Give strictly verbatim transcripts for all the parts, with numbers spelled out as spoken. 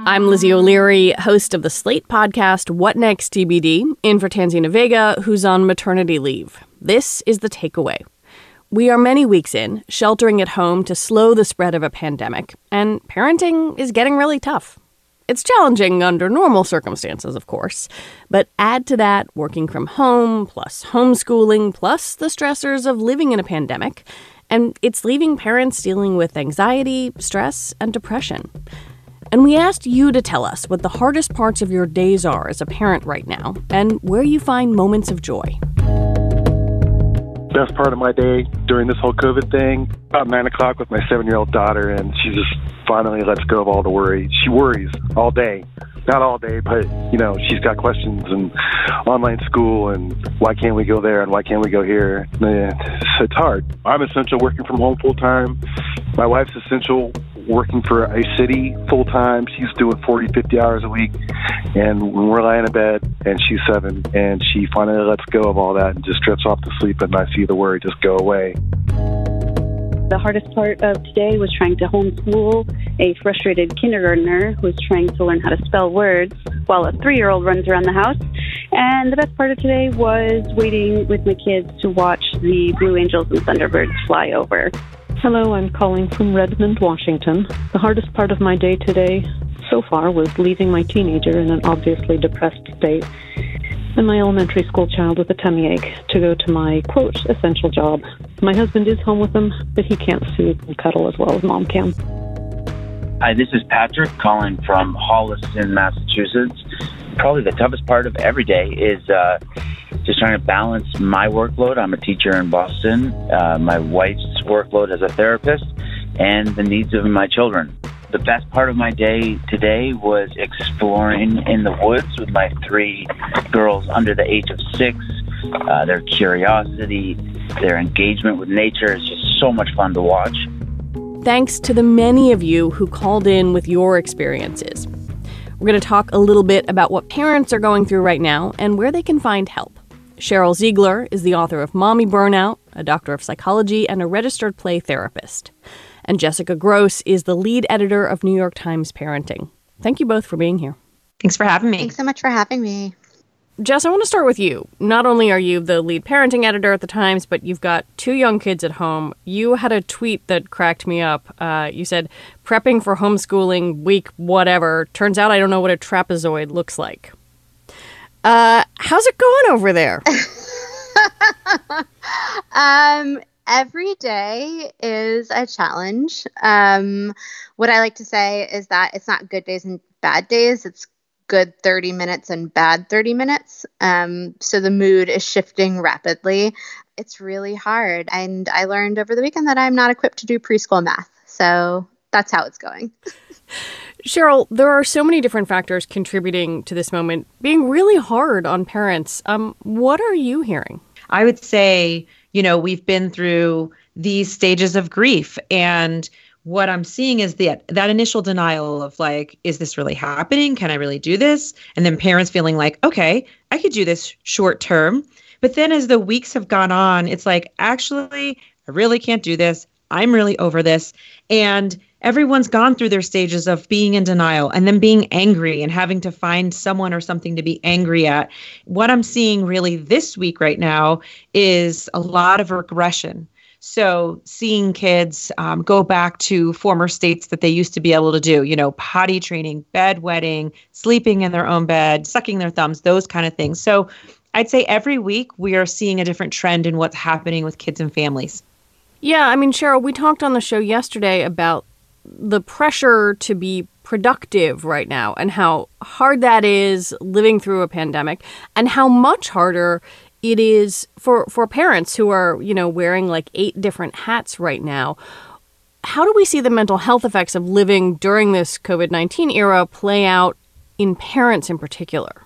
I'm Lizzie O'Leary, host of the Slate podcast, What Next T B D, in for Tanzina Vega, who's on maternity leave. This is the takeaway. We are many weeks in, sheltering at home to slow the spread of a pandemic, and parenting is getting really tough. It's challenging under normal circumstances, of course, but add to that working from home, plus homeschooling, plus the stressors of living in a pandemic, and it's leaving parents dealing with anxiety, stress, and depression. And we asked you to tell us what the hardest parts of your days are as a parent right now, and where you find moments of joy. Best part of my day during this whole COVID thing, about nine o'clock with my seven-year-old daughter, and she just finally lets go of all the worry. She worries all day. Not all day, but, you know, she's got questions and online school and why can't we go there and why can't we go here? And it's hard. I'm essential working from home full-time. My wife's essential working for a city full-time. She's doing forty, fifty hours a week. And when we're lying in bed and she's seven and she finally lets go of all that and just drifts off to sleep and I see the worry just go away. The hardest part of today was trying to homeschool a frustrated kindergartner who was trying to learn how to spell words while a three-year-old runs around the house. And the best part of today was waiting with my kids to watch the Blue Angels and Thunderbirds fly over. Hello, I'm calling from Redmond, Washington. The hardest part of my day today so far was leaving my teenager in an obviously depressed state and my elementary school child with a tummy ache to go to my, quote, essential job. My husband is home with them, but he can't soothe and cuddle as well as mom can. Hi, this is Patrick calling from Holliston, Massachusetts. Probably the toughest part of every day is uh, just trying to balance my workload. I'm a teacher in Boston, uh, my wife's workload as a therapist, and the needs of my children. The best part of my day today was exploring in the woods with my three girls under the age of six. Uh, their curiosity, their engagement with nature is just so much fun to watch. Thanks to the many of you who called in with your experiences. We're going to talk a little bit about what parents are going through right now and where they can find help. Cheryl Ziegler is the author of Mommy Burnout, a doctor of psychology and a registered play therapist. And Jessica Gross is the lead editor of New York Times Parenting. Thank you both for being here. Thanks for having me. Thanks so much for having me. Jess, I want to start with you. Not only are you the lead parenting editor at the Times, but you've got two young kids at home. You had a tweet that cracked me up. Uh, you said, prepping for homeschooling week whatever. Turns out I don't know what a trapezoid looks like. Uh, how's it going over there? um, every day is a challenge. Um, what I like to say is that it's not good days and bad days. It's good thirty minutes and bad thirty minutes. Um, so the mood is shifting rapidly. It's really hard. And I learned over the weekend that I'm not equipped to do preschool math. So that's how it's going. Cheryl, there are so many different factors contributing to this moment being really hard on parents. Um, what are you hearing? I would say, you know, we've been through these stages of grief, and what I'm seeing is that that initial denial of like, is this really happening? Can I really do this? And then parents feeling like, okay, I could do this short term. But then as the weeks have gone on, it's like, actually, I really can't do this. I'm really over this. And everyone's gone through their stages of being in denial and then being angry and having to find someone or something to be angry at. What I'm seeing really this week right now is a lot of regression. So seeing kids um, go back to former states that they used to be able to do, you know, potty training, bedwetting, sleeping in their own bed, sucking their thumbs, those kind of things. So I'd say every week we are seeing a different trend in what's happening with kids and families. Yeah, I mean, Cheryl, we talked on the show yesterday about the pressure to be productive right now and how hard that is living through a pandemic and how much harder it is for, for parents who are, you know, wearing like eight different hats right now. How do we see the mental health effects of living during this COVID nineteen era play out in parents in particular?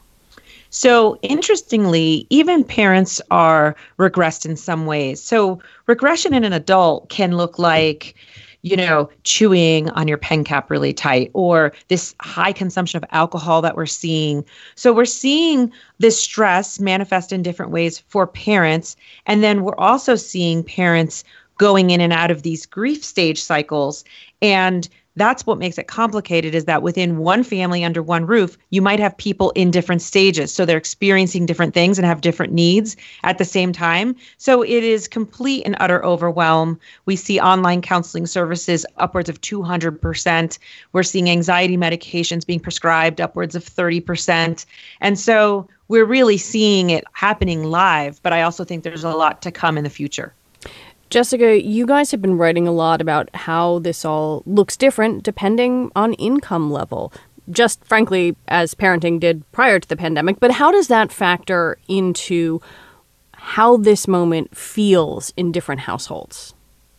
So interestingly, even parents are regressed in some ways. So regression in an adult can look like, you know, chewing on your pen cap really tight, or this high consumption of alcohol that we're seeing. So we're seeing this stress manifest in different ways for parents. And then we're also seeing parents going in and out of these grief stage cycles. And that's what makes it complicated, is that within one family under one roof, you might have people in different stages. So they're experiencing different things and have different needs at the same time. So it is complete and utter overwhelm. We see online counseling services upwards of two hundred percent. We're seeing anxiety medications being prescribed upwards of thirty percent. And so we're really seeing it happening live, but I also think there's a lot to come in the future. Jessica, you guys have been writing a lot about how this all looks different depending on income level, just frankly, as parenting did prior to the pandemic. But how does that factor into how this moment feels in different households?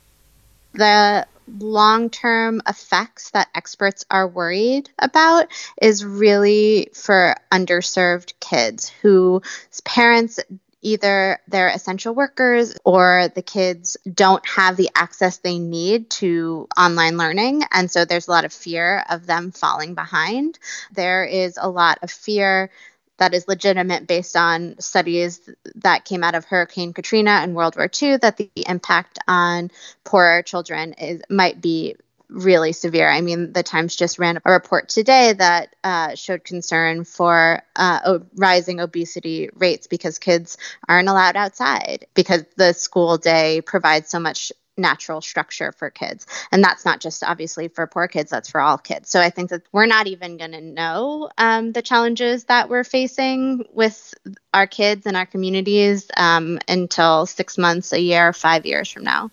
The long-term effects that experts are worried about is really for underserved kids whose parents, either they're essential workers or the kids don't have the access they need to online learning. And so there's a lot of fear of them falling behind. There is a lot of fear that is legitimate based on studies that came out of Hurricane Katrina and World War Two, that the impact on poorer children is might be really severe. I mean, the Times just ran a report today that uh, showed concern for uh, o- rising obesity rates because kids aren't allowed outside because the school day provides so much natural structure for kids. And that's not just obviously for poor kids, that's for all kids. So I think that we're not even going to know um, the challenges that we're facing with our kids and our communities um, until six months, a year, five years from now.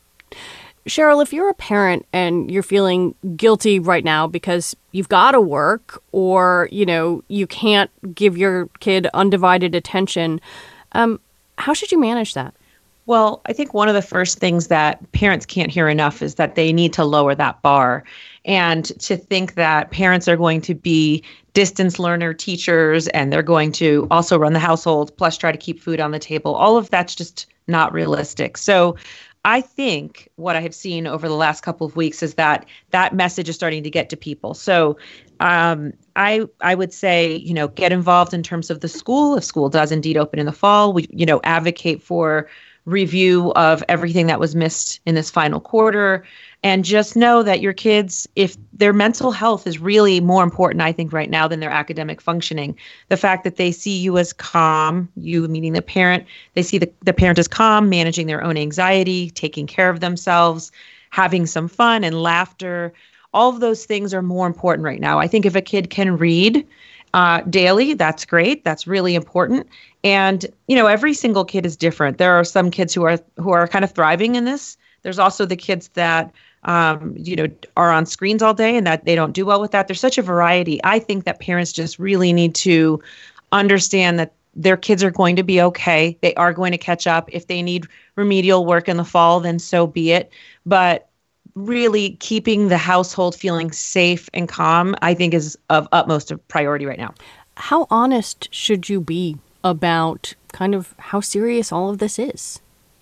Cheryl, if you're a parent and you're feeling guilty right now because you've got to work or, you know, you can't give your kid undivided attention, um, how should you manage that? Well, I think one of the first things that parents can't hear enough is that they need to lower that bar, and to think that parents are going to be distance learner teachers and they're going to also run the household plus try to keep food on the table. All of that's just not realistic. So I think what I have seen over the last couple of weeks is that that message is starting to get to people. So um, I I would say, you know, get involved in terms of the school. If school does indeed open in the fall, we, you know, advocate for review of everything that was missed in this final quarter. And just know that your kids, if their mental health is really more important, I think, right now than their academic functioning. The fact that they see you as calm, you meaning the parent, they see the, the parent as calm, managing their own anxiety, taking care of themselves, having some fun and laughter. All of those things are more important right now. I think if a kid can read uh, daily, that's great. That's really important. And, you know, every single kid is different. There are some kids who are who are kind of thriving in this. There's also the kids that, um, you know, are on screens all day and that they don't do well with that. There's such a variety. I think that parents just really need to understand that their kids are going to be okay. They are going to catch up. If they need remedial work in the fall, then so be it. But really keeping the household feeling safe and calm, I think, is of utmost priority right now. How honest should you be about kind of how serious all of this is?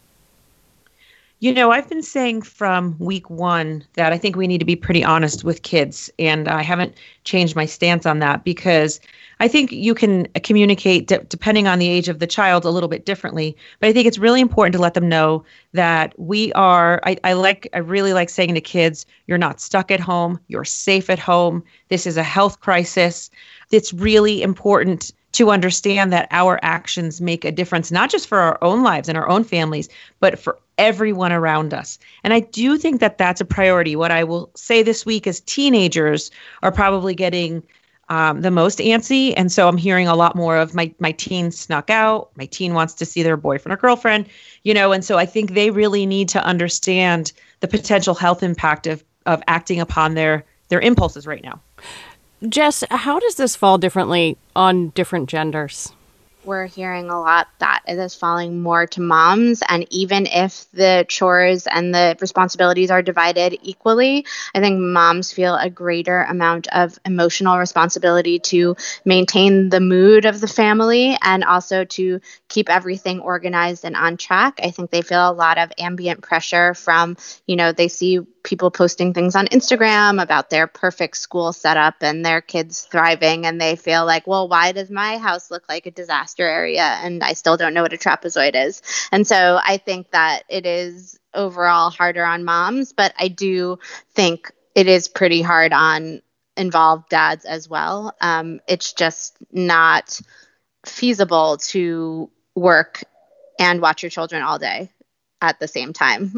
You know, I've been saying from week one that I think we need to be pretty honest with kids, and I haven't changed my stance on that because I think you can communicate d- depending on the age of the child a little bit differently. But I think it's really important to let them know that we are, I, I like, I really like saying to kids, you're not stuck at home, you're safe at home. This is a health crisis. It's really important to understand that our actions make a difference, not just for our own lives and our own families, but for everyone around us. And I do think that that's a priority. What I will say this week is teenagers are probably getting um, the most antsy. And so I'm hearing a lot more of my, my teen snuck out, my teen wants to see their boyfriend or girlfriend, you know, and so I think they really need to understand the potential health impact of, of acting upon their, their impulses right now. Jess, how does this fall differently on different genders? We're hearing a lot that it is falling more to moms. And even if the chores and the responsibilities are divided equally, I think moms feel a greater amount of emotional responsibility to maintain the mood of the family and also to keep everything organized and on track. I think they feel a lot of ambient pressure from, you know, they see people posting things on Instagram about their perfect school setup and their kids thriving. And they feel like, well, why does my house look like a disaster area? And I still don't know what a trapezoid is. And so I think that it is overall harder on moms, but I do think it is pretty hard on involved dads as well. Um, it's just not feasible to work and watch your children all day at the same time.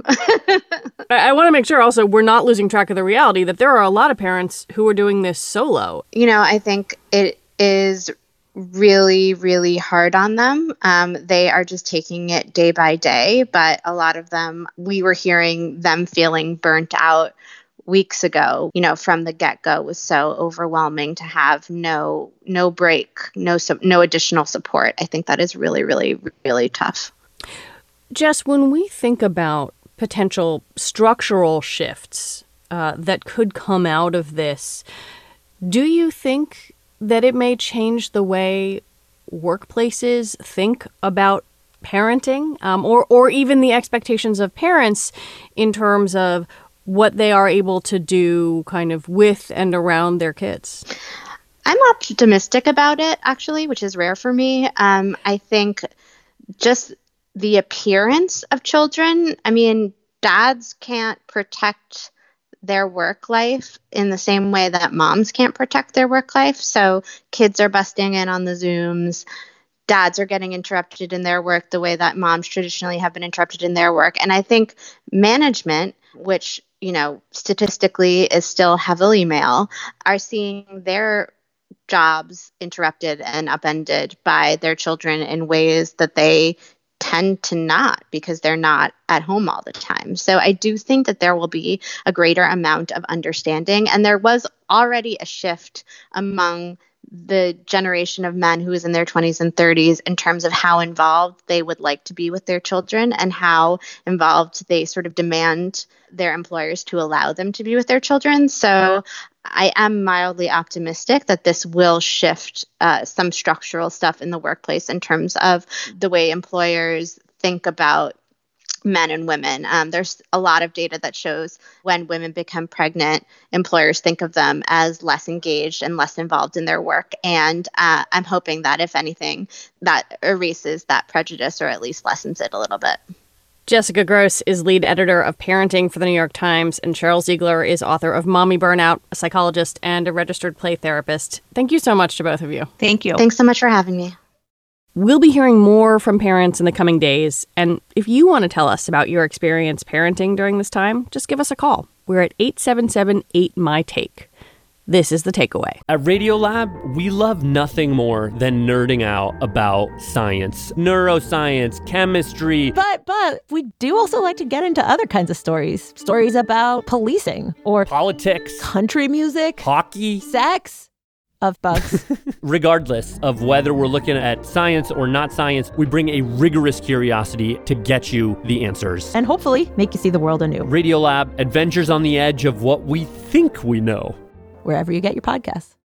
I want to make sure also we're not losing track of the reality that there are a lot of parents who are doing this solo. You know, I think it is really, really hard on them. Um, they are just taking it day by day, but a lot of them, we were hearing them feeling burnt out weeks ago, you know, from the get-go. Was so overwhelming to have no no break, no no additional support. I think that is really, really, really tough. Jess, when we think about potential structural shifts uh, that could come out of this, do you think that it may change the way workplaces think about parenting, um, or or even the expectations of parents in terms of what they are able to do kind of with and around their kids? I'm optimistic about it, actually, which is rare for me. Um, I think just the appearance of children, I mean, dads can't protect their work life in the same way that moms can't protect their work life. So kids are busting in on the Zooms. Dads are getting interrupted in their work the way that moms traditionally have been interrupted in their work. And I think management, which, you know, statistically is still heavily male, are seeing their jobs interrupted and upended by their children in ways that they tend to not, because they're not at home all the time. So I do think that there will be a greater amount of understanding. And there was already a shift among the generation of men who is in their twenties and thirties in terms of how involved they would like to be with their children and how involved they sort of demand their employers to allow them to be with their children. So I am mildly optimistic that this will shift uh, some structural stuff in the workplace in terms of the way employers think about men and women. Um, there's a lot of data that shows when women become pregnant, employers think of them as less engaged and less involved in their work. And uh, I'm hoping that, if anything, that erases that prejudice or at least lessens it a little bit. Jessica Grose is lead editor of Parenting for the New York Times, and Cheryl Ziegler is author of Mommy Burnout, a psychologist and a registered play therapist. Thank you so much to both of you. Thank you. Thanks so much for having me. We'll be hearing more from parents in the coming days, and if you want to tell us about your experience parenting during this time, just give us a call. We're at eight seven seven eight M Y take. This is The Takeaway. At Radiolab, we love nothing more than nerding out about science, neuroscience, chemistry. But, but we do also like to get into other kinds of stories. Stories about policing or politics, country music, hockey, sex. Of bugs. Regardless of whether we're looking at science or not science, we bring a rigorous curiosity to get you the answers. And hopefully make you see the world anew. Radiolab, adventures on the edge of what we think we know. Wherever you get your podcasts.